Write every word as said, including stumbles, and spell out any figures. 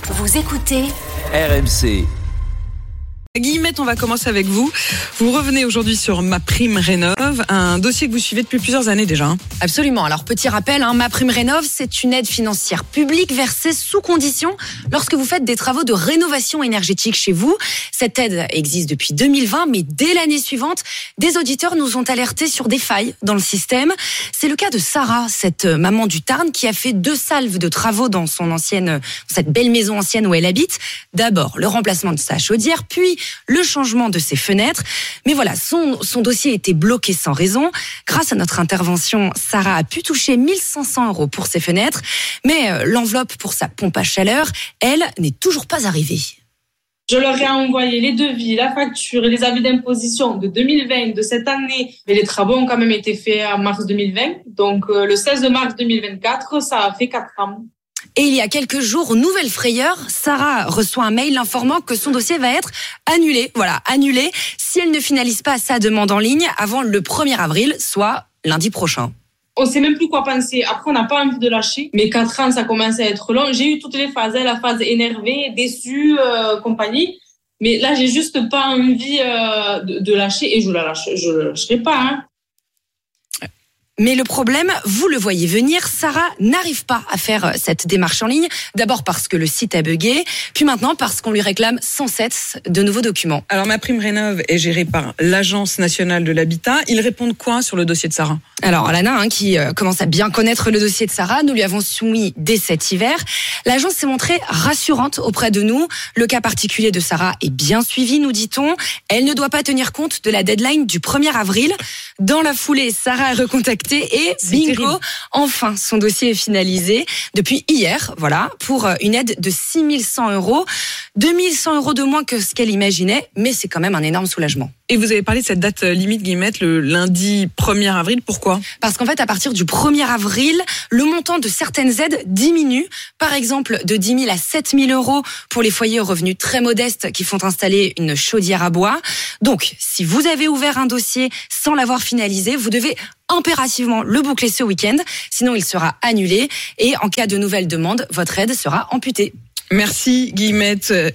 Vous écoutez R M C. Guillemette, on va commencer avec vous. Vous revenez aujourd'hui sur MaPrimeRénov', un dossier que vous suivez depuis plusieurs années déjà. Hein. Absolument. Alors, petit rappel, hein, MaPrimeRénov', c'est une aide financière publique versée sous condition lorsque vous faites des travaux de rénovation énergétique chez vous. Cette aide existe depuis deux mille vingt, mais dès l'année suivante, des auditeurs nous ont alertés sur des failles dans le système. C'est le cas de Sarah, cette maman du Tarn, qui a fait deux salves de travaux dans son ancienne, cette belle maison ancienne où elle habite. D'abord, le remplacement de sa chaudière, puis le changement de ses fenêtres. Mais voilà, son, son dossier était bloqué sans raison. Grâce à notre intervention, Sarah a pu toucher mille cinq cents euros pour ses fenêtres. Mais euh, l'enveloppe pour sa pompe à chaleur, elle, n'est toujours pas arrivée. Je leur ai envoyé les devis, la facture et les avis d'imposition de deux mille vingt, de cette année. Mais les travaux ont quand même été faits en mars deux mille vingt. Donc euh, le seize mars deux mille vingt-quatre, ça a fait quatre ans. Et il y a quelques jours, nouvelle frayeur, Sarah reçoit un mail l'informant que son dossier va être annulé. Voilà, annulé si elle ne finalise pas sa demande en ligne avant le premier avril, soit lundi prochain. On sait même plus quoi penser. Après, on n'a pas envie de lâcher. Mais quatre ans, ça commence à être long. J'ai eu toutes les phases, la phase énervée, déçue, euh, compagnie. Mais là, j'ai juste pas envie euh, de, de lâcher et je la lâche, je la lâcherai pas. Hein. Mais le problème, vous le voyez venir, Sarah n'arrive pas à faire cette démarche en ligne. D'abord parce que le site a bugué, puis maintenant parce qu'on lui réclame sans cesse de nouveaux documents. Alors MaPrimeRénov' est géré par l'Agence nationale de l'habitat. Ils répondent quoi sur le dossier de Sarah ? Alors Alana, hein, qui euh, commence à bien connaître le dossier de Sarah, nous lui avons soumis dès cet hiver. L'agence s'est montrée rassurante auprès de nous. Le cas particulier de Sarah est bien suivi, nous dit-on. Elle ne doit pas tenir compte de la deadline du premier avril. Dans la foulée, Sarah a recontacté et bingo, terrible. Enfin, son dossier est finalisé depuis hier, voilà, pour une aide de six mille cent euros. deux mille cent euros de moins que ce qu'elle imaginait, mais c'est quand même un énorme soulagement. Et vous avez parlé de cette date limite, Guillemette, le lundi premier avril. Pourquoi ? Parce qu'en fait, à partir du premier avril, le montant de certaines aides diminue. Par exemple, de dix mille à sept mille euros pour les foyers aux revenus très modestes qui font installer une chaudière à bois. Donc, si vous avez ouvert un dossier sans l'avoir finalisé, vous devez impérativement le boucler ce week-end. Sinon, il sera annulé. Et en cas de nouvelle demande, votre aide sera amputée. Merci, Guillemette.